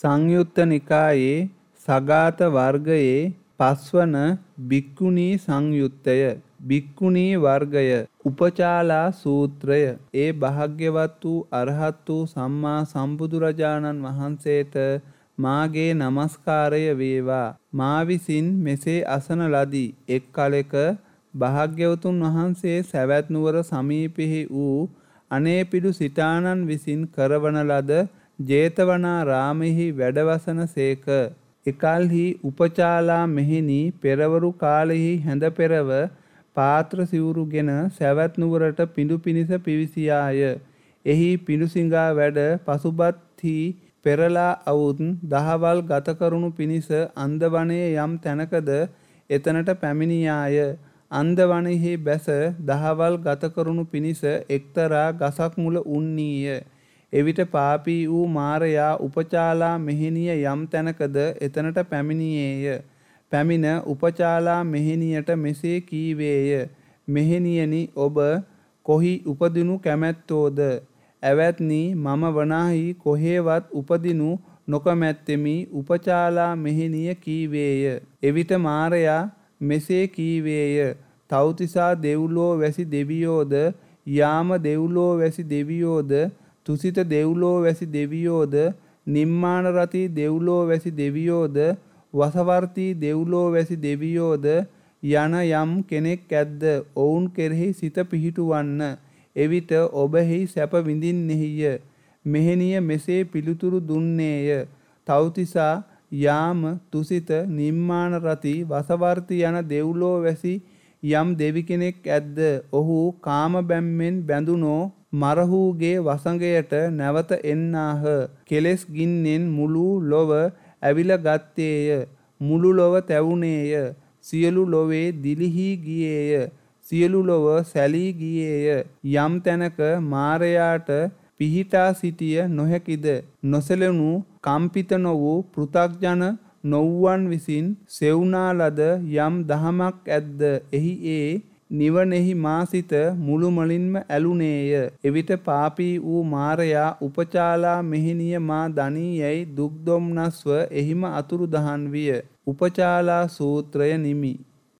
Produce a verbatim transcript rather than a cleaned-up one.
සංයුත්ත නිකායේ සගාත වර්ගයේ පස්වන භික්ඛුනී සංයුත්තය. භික්ඛුනී වර්ගය උපචාලා සූත්‍රය. ඒ භාග්‍යවත් වූ අරහත් වූ සම්මා සම්බුදුරජාණන් වහන්සේට මාගේ නමස්කාරය වේවා. මා විසින් මෙසේ අසන ලදී. එක් කලෙක භාග්‍යවතුන් වහන්සේ සවැත් නුවර සමීපෙහි වූ අනේපිඩු සිටානන් විසින් කරවන ලද ජේතවනාරාමෙහි වැඩවසන සේක. එකල්හි උපචාලා මෙහිණි පෙරවරු කාලෙහි හැඳ පෙරව පාත්‍ර සිවුරුගෙන සවැත් නුවරට පිඬු පිනිස පිවිසියාය. එහි පිඬු සිඟා වැඩ පසුබත්හි පෙරලා අවුත් දහවල් ගත කරනු පිණිස අන්දවනයේ යම් තැනකද එතනට පැමිණියාය. අන්දවනෙහි බැස දහවල් ගත කරනු පිණිස එක්තරා ගසක් මුල උන්නීය. එවිට පාපී වූ මාරයා උපචාලා මෙහිණිය යම් තැනකද එතනට පැමිණියේය. පැමිණ උපචාලා මෙහිණියට මෙසේ කීවේය. මෙහිණියනි, ඔබ කොහි උපදිනු කැමැත්තෝද? ඇවැත්නි, මම වනාහි කොහේවත් උපදිනු නොකමැත්තෙමි. උපචාලා මෙහිණිය කීවේය. එවිට මාරයා මෙසේ කීවේය. තව්තිසා දෙව්ලෝ වැසි දෙවියෝද, යාම දෙව්ලෝ වැසි දෙවියෝද, තුසිත දෙව්ලෝ වැසි දෙවියෝද, නිම්මාන රති දෙව්ලෝ වැසි දෙවියෝද, වසවර්තී දෙව්ලෝ වැසි දෙවියෝද යන යම් කෙනෙක් ඇද්ද? ඔවුන් කෙරෙහි සිත පිහිටුවන්න. එවිට ඔබෙහි සැප විඳින්නෙහිය. මෙහෙණිය මෙසේ පිළිතුරු දුන්නේය. තව්තිසා, යාම, තුසිත, නිම්මාන රති, වසවර්ති යන දෙව්ලෝ වැසි යම් දෙවි කෙනෙක් ඇද්ද? ඔහු කාම බැම්මෙන් බැඳුනෝ මරහූගේ වසඟයට නැවත එන්නාහ. කෙලෙස් ගින්නෙන් මුළු ලොව ඇවිල ගත්තේය. මුළු ලොව තැවුනේය. සියලු ලොවේ දිලිහි ගියේය. සියලු ලොව සැලී ගියේය. යම් තැනක මාරයාට පිහිටා සිටිය නොහැකිද? නොසැලෙනු කම්පිත නො වූ පෘථග්ජන නොවුවන් විසින් සෙවුනා ලද යම් දහමක් ඇද්ද? එහි ඒ නිවනෙහි මා සිත මුළුමනින්ම ඇලුනේය. එවිට පාපී වූ මාරයා උපචාලා මෙහිණිය මා දනී යැයි දුක් දොම්නස්ව එහිම අතුරුදහන් විය. උපචාලා සූත්‍රය නිමි.